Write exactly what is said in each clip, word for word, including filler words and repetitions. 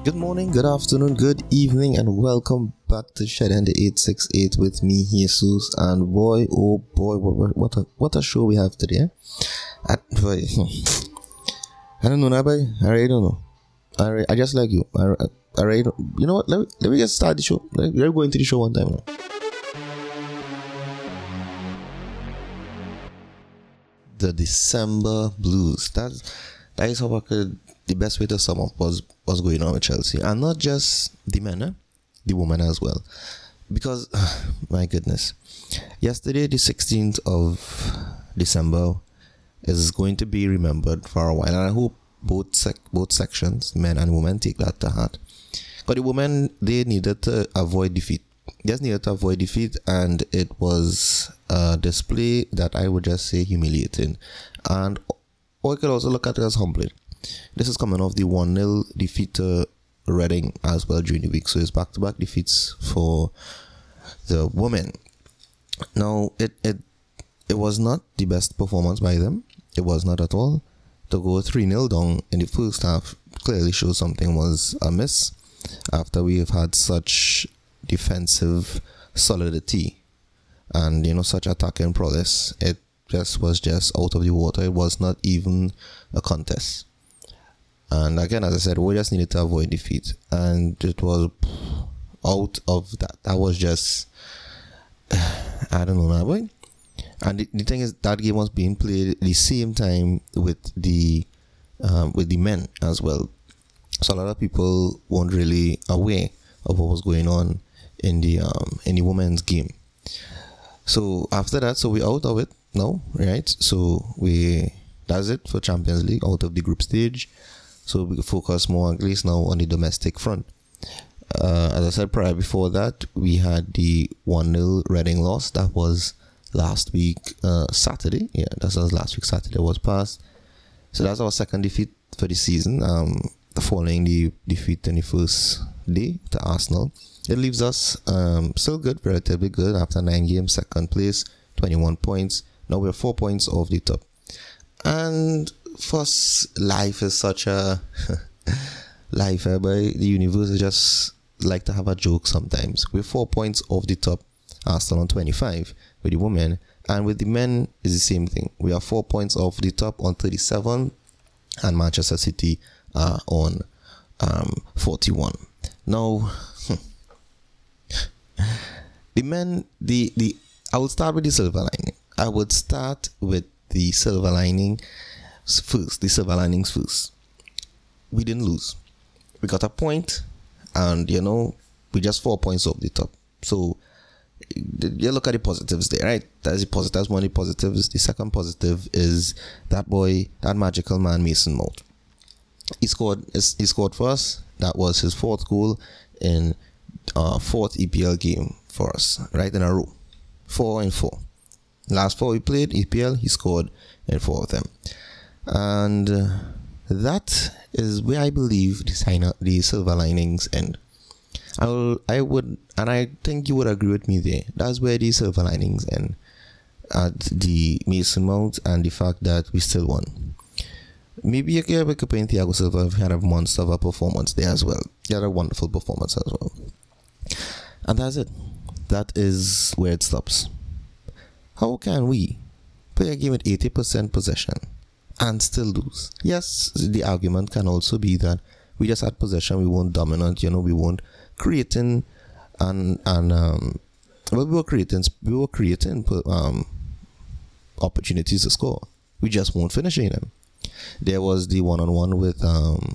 Good morning, good afternoon, good evening, and welcome back to Shed and the eight six eight with me, Jesus. And boy, oh boy, what, what a what a show we have today. I, boy, I don't know, boy. I really don't know. I, really, I just like you. I, I really don't. You know what? Let me, let me just start the show. Let, let's go into the show one time now. The December Blues. That's that is how I could. The best way to sum up was what's going on with Chelsea, and not just the men, eh? The women as well. Because, my goodness, yesterday, the sixteenth of December, is going to be remembered for a while, and I hope both sec- both sections, men and women, take that to heart. But the women, they needed to avoid defeat. They just needed to avoid defeat, and it was a display that I would just say humiliating, and or I could also look at it as humbling. This is coming off the one nil defeat to Reading as well during the week. So it's back-to-back defeats for the women. Now, it, it it was not the best performance by them. It was not at all. To go three nil down in the first half clearly shows something was amiss after we have had such defensive solidity and, you know, such attacking prowess. It just was just out of the water. It was not even a contest. And again, as I said, we just needed to avoid defeat. And it was out of that. That was just, I don't know, boy. And the, the thing is, that game was being played at the same time with the um, with the men as well. So a lot of people weren't really aware of what was going on in the um, in the women's game. So after that, so we're out of it now, right? So we that's it for Champions League, out of the group stage. So we focus more, at least now, on the domestic front. Uh, as I said prior before that, we had the one nil Reading loss. That was last week, uh, Saturday. Yeah, that was last week, Saturday was passed. So that's our second defeat for the season, um, following the defeat in the first day to Arsenal. It leaves us um, still good, relatively good, after nine games, second place, twenty-one points. Now we're four points off the top. And for us, life is such a life, eh, boy. The universe is just like to have a joke sometimes. We're four points off the top, Arsenal on twenty-five with the women, and with the men is the same thing. We are four points off the top on thirty-seven, and Manchester City are on um, forty-one. Now, the men, the the I will start with the silver lining. I would start with the silver lining. First, the silver linings first. We didn't lose. We got a point, and you know, we just four points off the top. So you look at the positives there, right? That's the positive. That's one of the positives. The second positive is that boy, that magical man, Mason Mount. He scored. He scored for us. That was his fourth goal in uh fourth E P L game for us, right in a row, four and four. Last four we played E P L, he scored in four of them. And uh, that is where I believe the sign up, the silver linings end. I will, I would, and I think you would agree with me there. That's where the silver linings end. At the Mason Mount and the fact that we still won. Maybe you could put in Thiago Silva had a monster of a performance there as well. He had a wonderful performance as well. And that's it. That is where it stops. How can we play a game with eighty percent possession and still lose? Yes, the argument can also be that we just had possession, we weren't dominant, you know, we weren't creating and and um well we were creating we were creating um opportunities to score. We just weren't finishing them. There was the one on one with um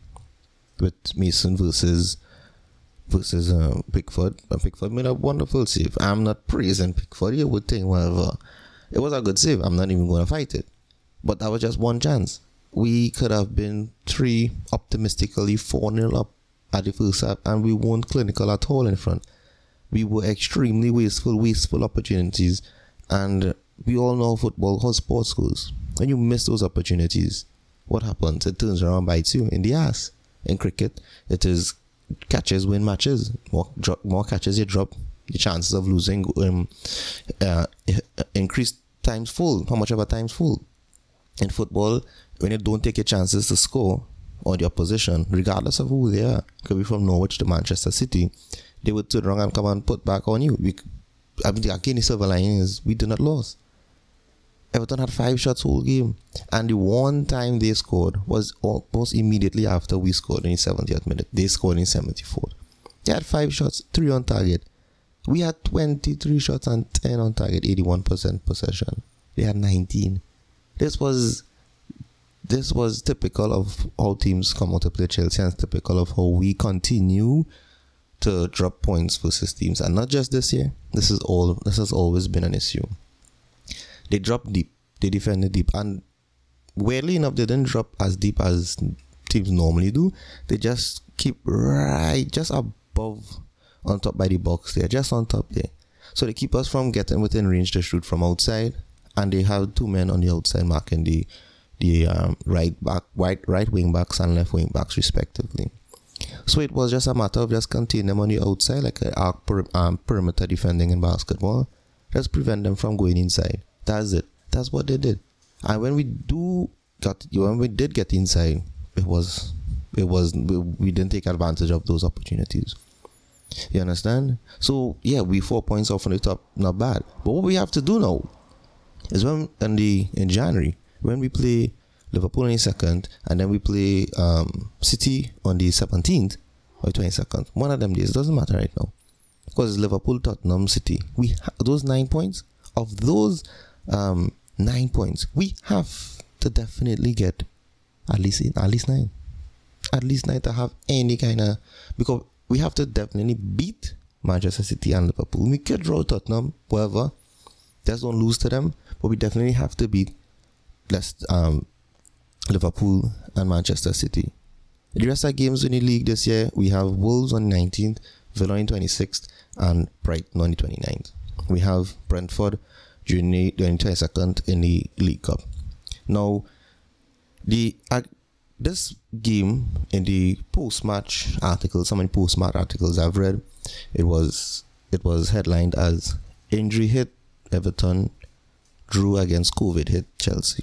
with Mason versus versus um, Pickford. And Pickford made a wonderful save. I'm not praising Pickford. You would think, whatever. It was a good save. I'm not even going to fight it. But that was just one chance. We could have been three, optimistically four nil up at the first half, and we weren't clinical at all in front. We were extremely wasteful, wasteful opportunities. And we all know football, how sports goes. When you miss those opportunities, what happens? It turns around and bites you in the ass. In cricket, it is catches win matches. More drop, more catches you drop, the chances of losing um, uh, increase times full. How much of a times full? In football, when you don't take your chances to score, or the opposition, regardless of who they are, could be from Norwich to Manchester City, they would turn around and come and put back on you. We, I mean, again, the silver lining is we did not lose. Everton had five shots whole game, and the one time they scored was almost immediately after we scored in the seventieth minute. They scored in seventy-fourth. They had five shots, three on target. We had twenty-three shots and ten on target, eighty-one percent possession. They had nineteen. This was this was typical of how teams come out to play Chelsea, and typical of how we continue to drop points versus teams. And not just this year. This is all. This has always been an issue. They dropped deep. They defended deep. And weirdly enough, they didn't drop as deep as teams normally do. They just keep right, just above, on top by the box there. Just on top there. So they keep us from getting within range to shoot from outside. And they have two men on the outside marking the the um, right back, right, right wing backs and left wing backs respectively. So it was just a matter of just containing them on the outside, like an arc per, um, perimeter defending in basketball. Just prevent them from going inside. That's it. That's what they did. And when we do got, when we did get inside, it was, it was, we, we didn't take advantage of those opportunities. You understand? So yeah, we four points off on the top, not bad. But what we have to do now is when in the in January, when we play Liverpool on the second, and then we play um, City on the seventeenth or twenty-second. One of them days, it doesn't matter right now, because Liverpool, Tottenham, City, we ha- those nine points of those. Um, nine points. We have to definitely get at least at least nine, at least nine to have any kind of, because we have to definitely beat Manchester City and Liverpool. We could draw Tottenham, whatever. Just don't lose to them, but we definitely have to beat let's um Liverpool and Manchester City. The rest of the games in the league this year, we have Wolves on the nineteenth, Villa on the twenty-sixth, and Brighton on the twenty-ninth. We have Brentford during the twenty-second in the League Cup. Now, the uh, this game in the post-match articles, some of the post-match articles I've read, it was it was headlined as injury hit Everton, drew against COVID hit Chelsea.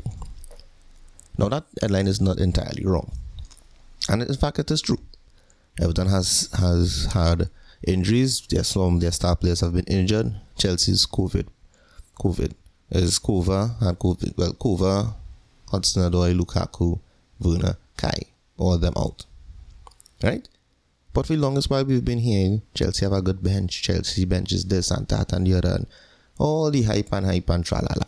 Now that headline is not entirely wrong, and in fact it is true. Everton has has had injuries. Yes, some of their star players have been injured. Chelsea's COVID. COVID is Kova and COVID. Well, Kova, Hudson-Odoi, Lukaku, Werner, Kai, all of them out. Right? But for the longest while we've been hearing Chelsea have a good bench. Chelsea bench is this and that and the other, and all the hype and hype and tralala.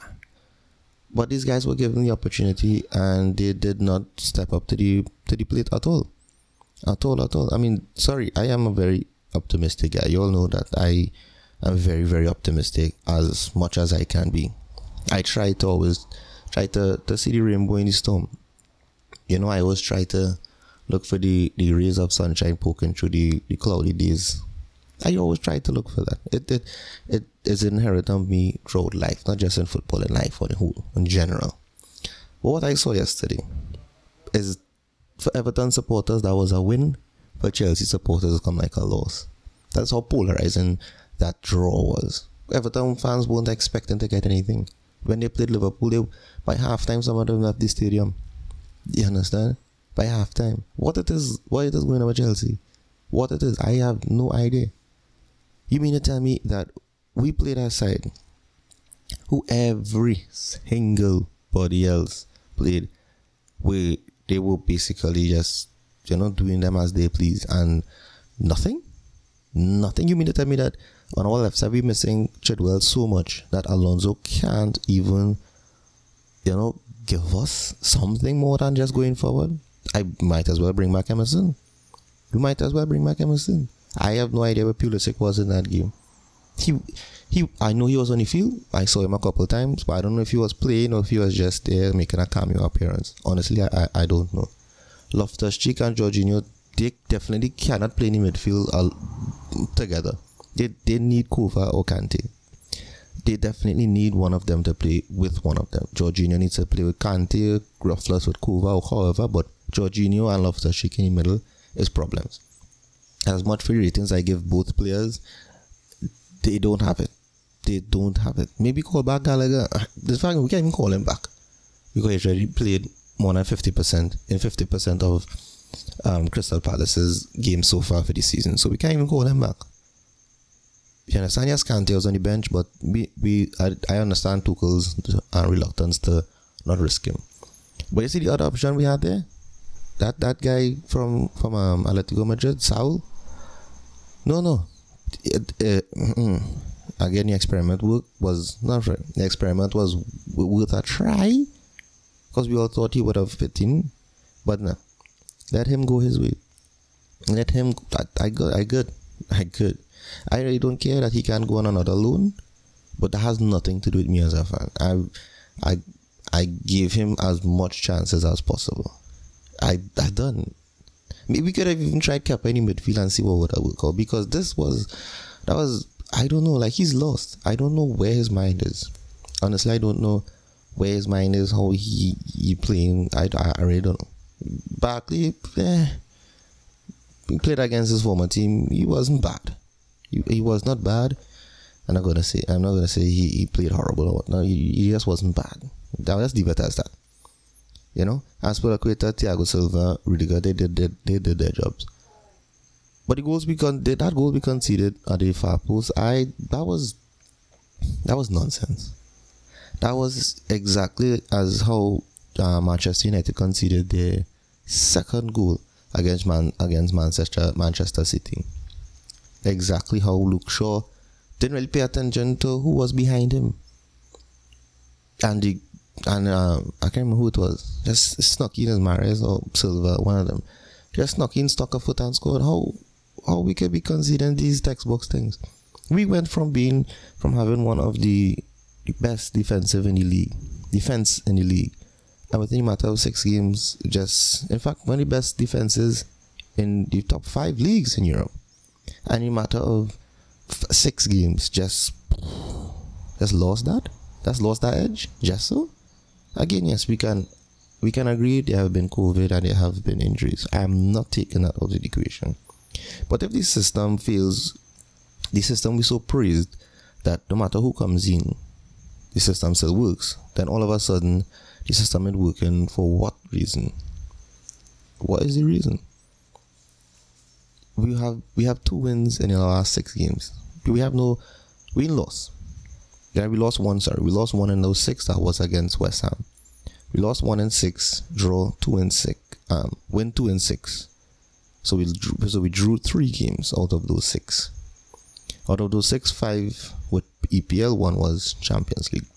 But these guys were given the opportunity and they did not step up to the to the plate at all. At all, at all. I mean, sorry, I am a very optimistic guy. You all know that I. I'm very, very optimistic as much as I can be. I try to always try to, to see the rainbow in the storm. You know, I always try to look for the, the rays of sunshine poking through the, the cloudy days. I always try to look for that. It it it is inherent on me throughout life, not just in football, in life on the whole, in general. But what I saw yesterday is, for Everton supporters, that was a win. For Chelsea supporters, it's come like a loss. That's how polarizing that draw was. Everton fans weren't expecting to get anything. When they played Liverpool, they, by halftime, some of them left the stadium. You understand? By halftime. What it is, what it is going on with Chelsea? What it is, I have no idea. You mean to tell me that we played our side, who every single body else played, where they were basically just, you know, doing them as they please, and nothing? Nothing? You mean to tell me that on our left side we're missing Chilwell so much that Alonso can't even, you know, give us something more than just going forward? I might as well bring back Emerson. You might as well bring back Emerson. I have no idea where Pulisic was in that game. He, he. I know he was on the field. I saw him a couple of times, but I don't know if he was playing or if he was just there making a cameo appearance. Honestly, I, I, I don't know. Loftus-Cheek and Jorginho, they definitely cannot play in the midfield uh, together. They they need Kova or Kante. They definitely need one of them to play with one of them. Jorginho needs to play with Kante, Rufflers with Kova, or however, but Jorginho and Loftus-Cheek in the middle is problems. As much for ratings I give both players, they don't have it. They don't have it. Maybe call back Gallagher. The fact we can't even call him back because he's already played more than fifty percent in fifty percent of um, Crystal Palace's game so far for the season, so we can't even call him back. You understand? Yes, Kante was on the bench, but we, we I, I understand Tuchel's uh, reluctance to not risk him. But you see the other option we had there? That that guy from, from um, Atletico Madrid, Saul? No, no. It, it, mm, again, the experiment work was not right. The experiment was worth a try, because we all thought he would have fit in. But no. Let him go his way. Let him... I, I good. I good. I good. I really don't care that he can't go on another loan, but that has nothing to do with me as a fan. I, I, I gave him as much chances as possible. I, I done. Maybe we could have even tried Kepa in midfield and see what would have worked out, because this was, that was, I don't know, like he's lost. I don't know where his mind is. Honestly, I don't know where his mind is, how he, he playing. I, I, I really don't know. Barkley, eh, he played against his former team. He wasn't bad. He, he was not bad. I'm not gonna say. I'm not gonna say he, he played horrible or what. No, he, he just wasn't bad. That, let's leave it as that. You know, as per the creator, Thiago Silva, Rudiger, they did, they, they did their jobs. But the goals we con- that goal we conceded at the far post, I that was that was nonsense. That was exactly as how uh, Manchester United conceded their second goal against Man against Manchester Manchester City. Exactly how Luke Shaw didn't really pay attention to who was behind him, and the and um, I can't remember who it was. Just snuck in as Mahrez or Silva, one of them. Just snuck in, stuck a foot and scored. How how we can be considering these textbox things? We went from being from having one of the best defensive in the league, defense in the league, and within a matter of six games, just in fact one of the best defenses in the top five leagues in Europe. And in a matter of f- six games, just just lost that. That's lost that edge. Just so. Again, yes, we can we can agree there have been COVID and there have been injuries. I am not taking that out of the equation. But if the system fails, the system we so praised that no matter who comes in, the system still works. Then all of a sudden, the system is working for what reason? What is the reason? We have we have two wins in the last six games. We have no we lost. Yeah, we lost one. Sorry, we lost one in those six. That was against West Ham. We lost one in six. Draw two in six. Um, win two in six. So we drew, so we drew three games out of those six. Out of those six, five with E P L. One was Champions League.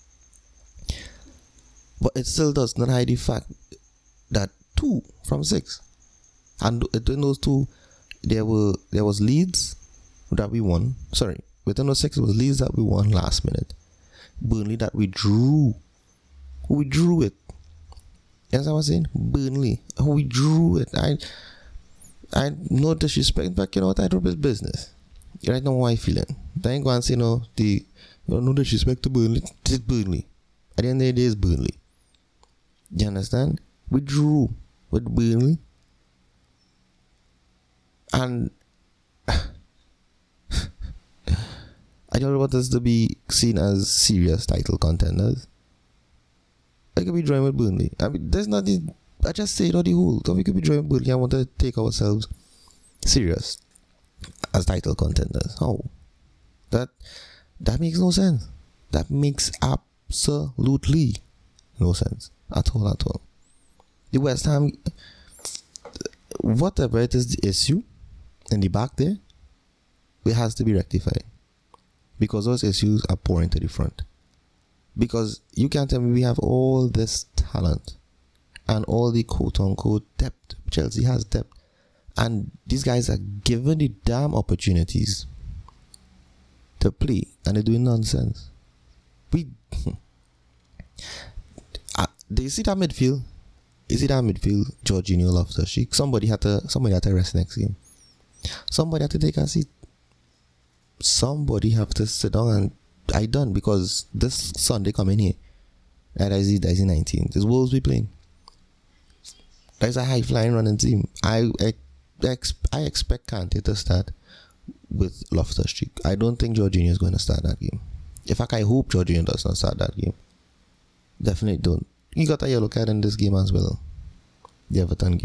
But it still does not hide the fact that two from six, and in those two, there were there was Leeds that we won. Sorry, within those six, it was Leeds that we won last minute. Burnley that we drew. We drew it. You know what I'm saying? Burnley. We drew it. I I no disrespect, but you know what? I do this business. Right now, how I feeling. I ain't going to say no, the, you know, no disrespect to Burnley. It's Burnley. At the end of the day, it's Burnley. You understand? We drew with Burnley. And I don't want us to be seen as serious title contenders. I could be drawing with Burnley. I mean, there's not the, I just say it on the whole. So we could be drawing with Burnley. I want to take ourselves serious as title contenders. How? That that makes no sense. That makes absolutely no sense at all. At all. The West Ham, whatever it is, the issue in the back there, it has to be rectified, because those issues are pouring to the front. Because you can't tell me we have all this talent and all the quote-unquote depth. Chelsea has depth, and these guys are given the damn opportunities to play, and they're doing nonsense. We uh, do you see that midfield? You see that midfield? Jorginho, Loftus-Cheek. Somebody had to. Somebody had to rest next game. Somebody had to take a seat. Somebody have to sit down and I done, because this Sunday coming here, and I see that is nineteen. This Wolves be playing. There's a high flying running team. I I, I expect Kante to start with Loftus-Cheek. I don't think Jorginho is going to start that game. In fact, I hope Jorginho does not start that game. Definitely don't. He got a yellow card in this game as well. The Everton game.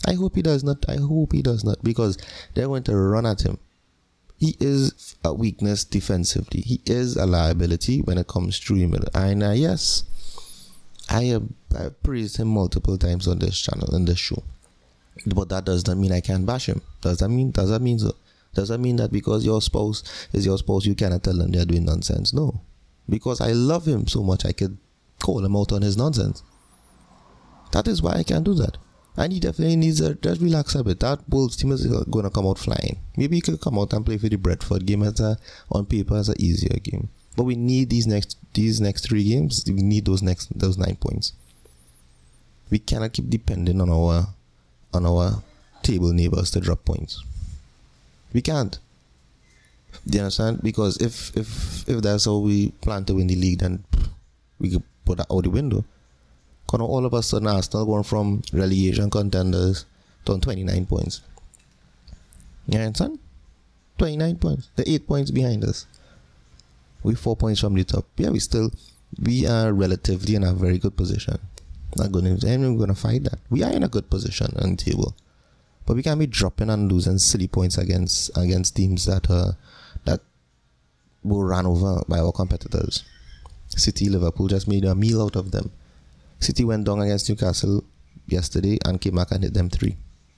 I hope he does not. I hope he does not, because they're going to run at him. He is a weakness defensively. He is a liability when it comes through him. And uh, yes, I have I praised him multiple times on this channel, in this show. But that does not mean I can bash him. Does that mean? Does that mean so? Does that mean that because your spouse is your spouse, you cannot tell them they're doing nonsense? No. Because I love him so much, I could call him out on his nonsense. That is why I can do that. And he definitely needs to just relax a bit. That Wolves team is going to come out flying. Maybe he could come out and play for the Brentford game as a, on paper as an easier game. But we need these next these next three games. We need those next those nine points. We cannot keep depending on our on our table neighbors to drop points. We can't. Do you understand? Because if if if that's how we plan to win the league, then we could put that out the window. Because all of a sudden Arsenal going from relegation contenders to twenty-nine points. You understand? twenty-nine points. They're eight points behind us. We're four points from the top. Yeah, we still we are relatively in a very good position. Not going to I'm going to fight that. We are in a good position on the table, but we can't be dropping and losing silly points against against teams that uh that were run over by our competitors. City, Liverpool just made a meal out of them. City went down against Newcastle yesterday and came back and hit them three.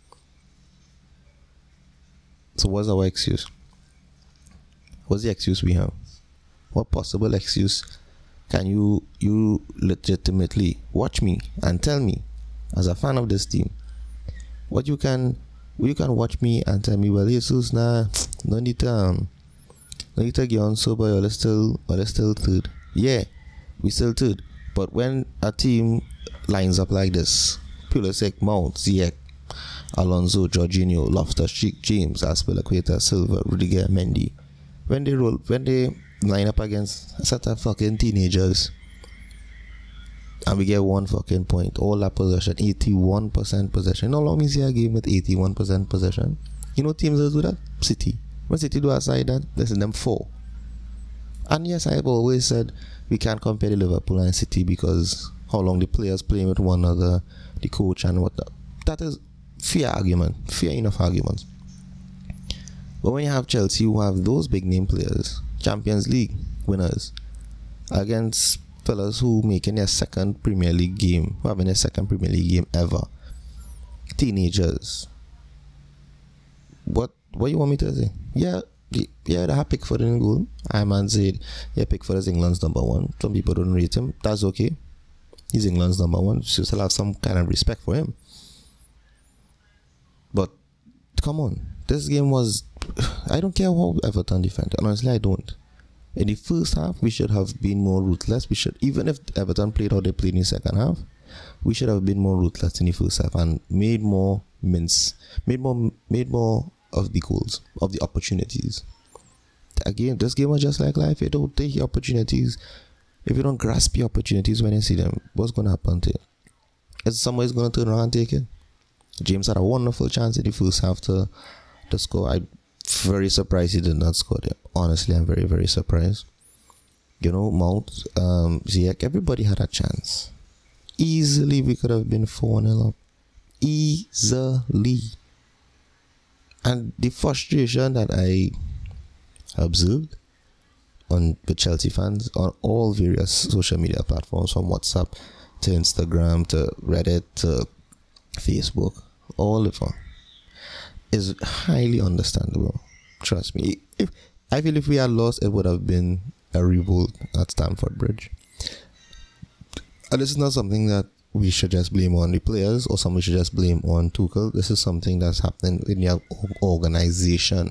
So what's our excuse? What's the excuse we have? What possible excuse can you you legitimately watch me and tell me, as a fan of this team, what you can you can watch me and tell me, well, Jesus, nah, no need to um, no need to get on sober, you're still you're still third. Yeah, we still third. But when a team lines up like this, Pulisic, Mount, Ziyech, Alonso, Jorginho, Loftus-Cheek, James, Azpilicueta, Silva, Rudiger, Mendy, when they roll, when they line up against a set of fucking teenagers, and we get one fucking point, all that possession, eighty-one percent possession. How long is your game with eighty-one percent possession? You know teams that do that? City. When City do outside that, this is them four. And yes, I've always said we can't compare the Liverpool and City because how long the players playing with one another, the coach and what that. That is fair argument, fair enough arguments. But when you have Chelsea who have those big name players, Champions League winners, against fellas who making their second Premier League game, who having their second Premier League game ever, teenagers, what what you want me to say? Yeah, yeah, they have Pickford in goal. I man said, yeah, Pickford is England's number one. Some people don't rate him. That's okay. He's England's number one. So still have some kind of respect for him. But come on, this game was. I don't care how Everton defended. Honestly, I don't. In the first half, we should have been more ruthless. We should, even if Everton played how they played in the second half, we should have been more ruthless in the first half and made more mince, made more, made more of the goals, of the opportunities. Again, this game was just like life. You don't take your opportunities. If you don't grasp your opportunities when you see them, what's going to happen to you? Is somebody's going to turn around and take it? James had a wonderful chance in the first half to, to score. I'm very surprised he did not score there. Honestly, I'm very, very surprised. You know, Mount, um, Ziyech, everybody had a chance. Easily, we could have been four nil up. Easily. And the frustration that I observed on the Chelsea fans on all various social media platforms, from WhatsApp to Instagram to Reddit to Facebook, all of them, is highly understandable. Trust me. If I feel if we had lost, it would have been a revolt at Stamford Bridge. And this is not something that we should just blame on the players or somebody should just blame on Tuchel. This is something that's happening in your organization.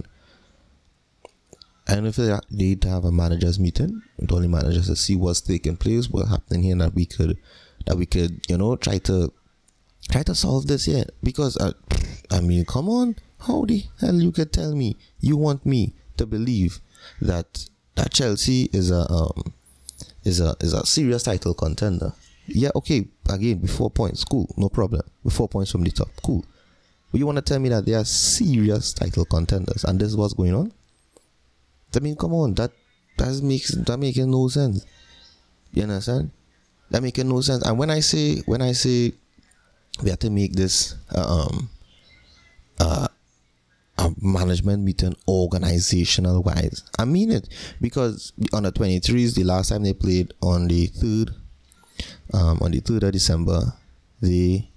And if they need to have a managers meeting with all the managers to see what's taking place, what's happening here, that we could, that we could, you know, try to try to solve this here. Because uh, I mean, come on, how the hell you could tell me you want me to believe that that Chelsea is a um is a is a serious title contender? Yeah, okay, again, with four points, cool, no problem. With four points from the top, cool. But you want to tell me that they are serious title contenders and this is what's going on? I mean, come on, that that makes that making no sense. You understand? That making no sense. And when I say when I say we have to make this uh, um uh, a management meeting organizational wise. I mean it, because the under twenty-threes, the last time they played on the third, um, on the third of December, they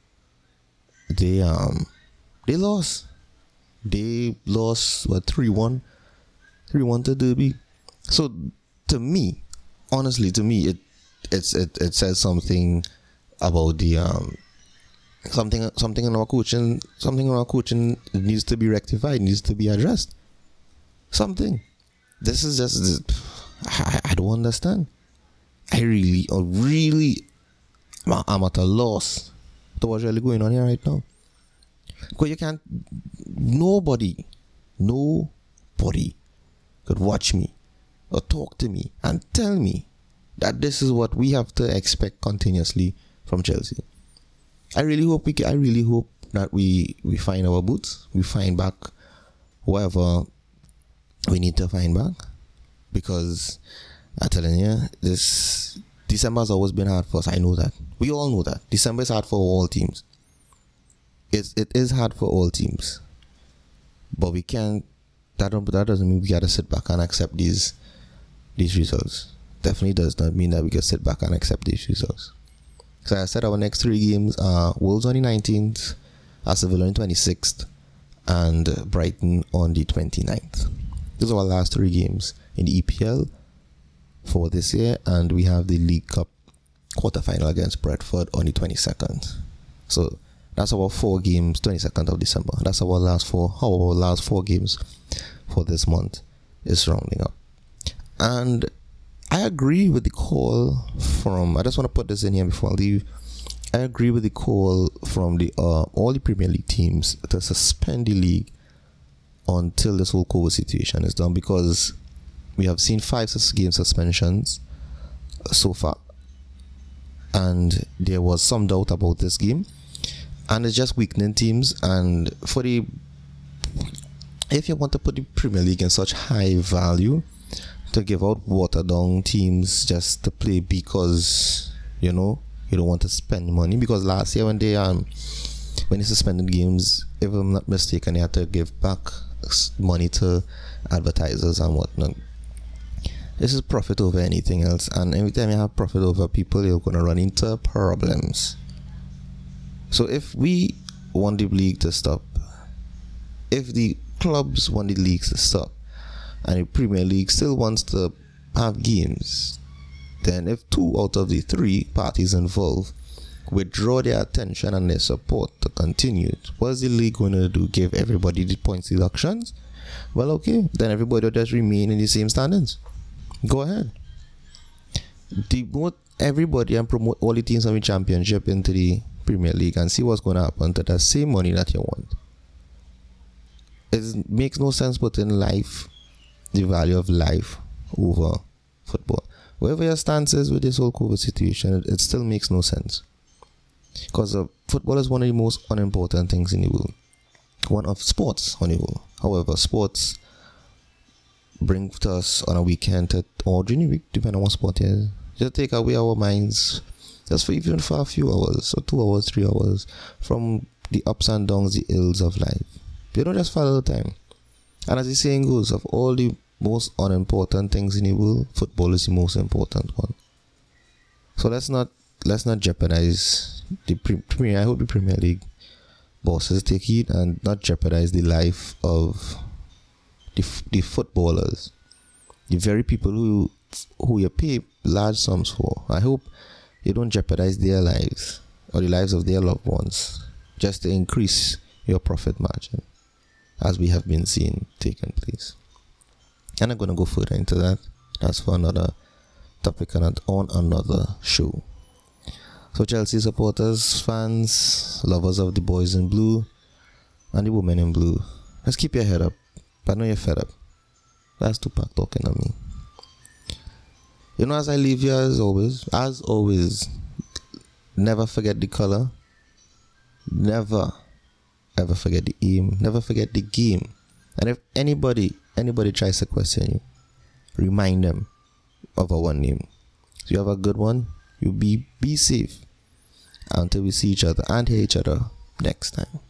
they um they lost. They lost what three one, three one to Derby. So to me, honestly, to me, it it's it, it says something about the um something something in our coaching something in our coaching needs to be rectified, needs to be addressed. Something. This is just I, I don't understand. I really, or really, I'm at a loss to what's really going on here right now. Because you can't, nobody, nobody could watch me or talk to me and tell me that this is what we have to expect continuously from Chelsea. I really hope we, I really hope that we, we find our boots, we find back whatever we need to find back. Because I'm telling you, this December has always been hard for us. I know that. We all know that. December is hard for all teams. It, it is hard for all teams. But we can't, that, don't, that doesn't mean we got to sit back and accept these these results. Definitely does not mean that we can sit back and accept these results. So I said our next three games are Wolves on the nineteenth, Aston Villa on the twenty-sixth, and Brighton on the twenty-ninth. Those are our last three games in the E P L for this year, and we have the League Cup quarterfinal against Brentford on the twenty-second. So that's our four games, twenty-second of December. That's our last four, how our last four games for this month is rounding up. And I agree with the call from, I just want to put this in here before I leave. I agree with the call from the uh, all the Premier League teams to suspend the league until this whole COVID situation is done, because we have seen five game suspensions so far, and there was some doubt about this game, and it's just weakening teams. And for the, if you want to put the Premier League in such high value, to give out watered down teams just to play because, you know, you don't want to spend money. Because last year when they um when they suspended games, if I'm not mistaken, they had to give back money to advertisers and whatnot. This is profit over anything else, and every time you have profit over people, you're going to run into problems. So if we want the league to stop, if the clubs want the leagues to stop, and the Premier League still wants to have games, then if two out of the three parties involved withdraw their attention and their support to continue, what's the league going to do? Give everybody the points deductions? Well, okay, then everybody will just remain in the same standings. Go ahead. Demote everybody and promote all the teams of the championship into the Premier League and see what's going to happen to that same money that you want. It makes no sense putting life, the value of life, over football. Wherever your stance is with this whole COVID situation, it, it still makes no sense. Because uh, football is one of the most unimportant things in the world. One of sports on the world. However, sports bring to us on a weekend to, or during the week, depending on what sport it is, just take away our minds, just for even for a few hours, or two hours, three hours, from the ups and downs, the ills of life. You don't just follow the time. And as the saying goes, of all the most unimportant things in the world, football is the most important one. So let's not let's not jeopardize the Premier. I hope the Premier League bosses take heed and not jeopardize the life of the the footballers, the very people who who you pay large sums for. I hope you don't jeopardize their lives or the lives of their loved ones just to increase your profit margin, as we have been seeing taking place. And I'm going to go further into that. That's for another topic and on another show. So Chelsea supporters, fans, lovers of the boys in blue and the women in blue, let's keep your head up. But I know you're fed up. That's Tupac talking to me. You know, as I leave here, as always, as always, never forget the color. Never ever forget the aim. Never forget the game. And if anybody anybody tries to question you, remind them of our one name. So you have a good one. You be be safe until we see each other and hear each other next time.